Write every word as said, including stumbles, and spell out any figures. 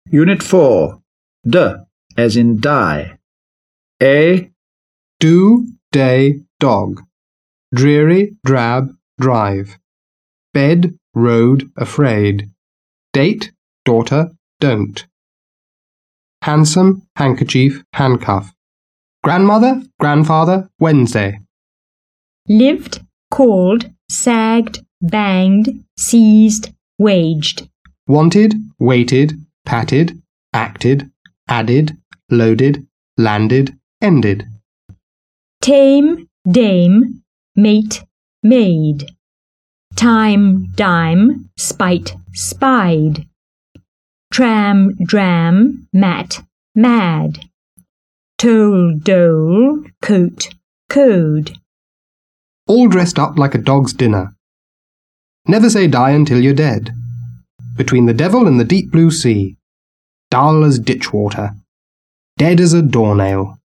Unit four. D, as in die. A. Do, day, dog. Dreary, drab, drive. Bed, road, afraid. Date, daughter, don't. Handsome, handkerchief, handcuff. Grandmother, grandfather, Wednesday. Lived, called, sagged, banged, seized, waged. Wanted, waited, patted, acted, added, loaded, landed, ended. Tame, dame, mate, maid. Time, dime, spite, spied. Tram, dram, mat, mad. Toll, dole, coat, code. All dressed up like a dog's dinner. Never say die until you're dead. Between the devil and the deep blue sea. Dull as ditch water. Dead as a doornail.